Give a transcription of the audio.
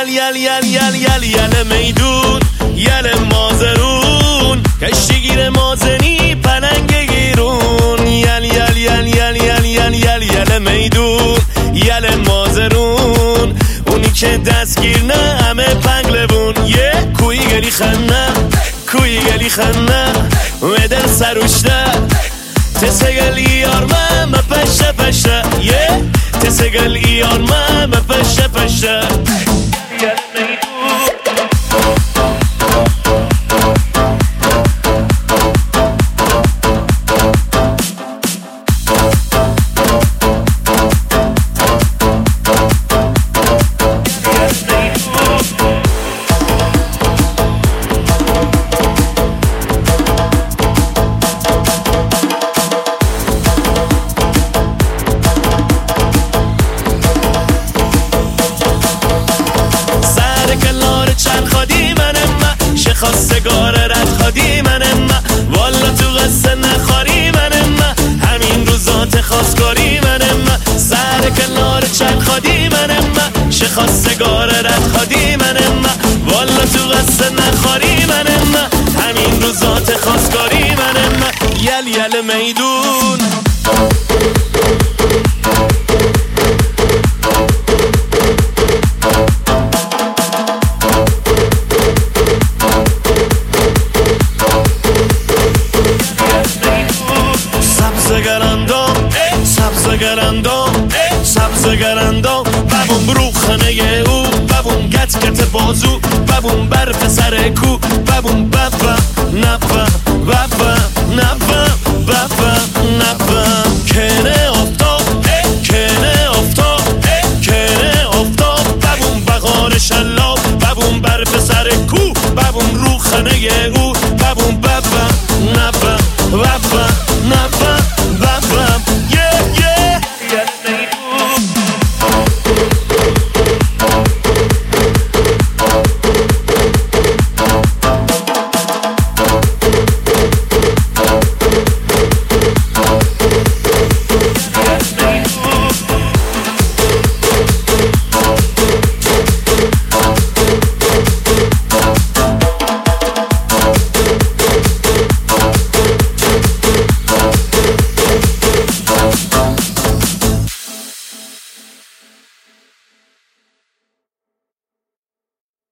یل میدون یل مازرون کشتیگیر مازنی پلنگ گیرون یل میدون یل مازرون اونی که دستگیر نه همه پنگلبون کوی گلی خنه ودر سروشته تسگل ایار ما پشته تسگل ایار ما پشته یل میدون خواستگار رد خادی منم والا تو قصه نخواری منم همین روزات خواستگاری منم سر کنار چند خادی منم خواستگار رد خادی منم والا تو قصه نخواری منم همین روزات خواستگاری منم یل میدون سبزگرندام ببون روخنه او ببون گت بازو ببون برف سر کو ببون نفم کنه افتاب ببون بغار شلاب ببون برف سر کو ببون روخنه او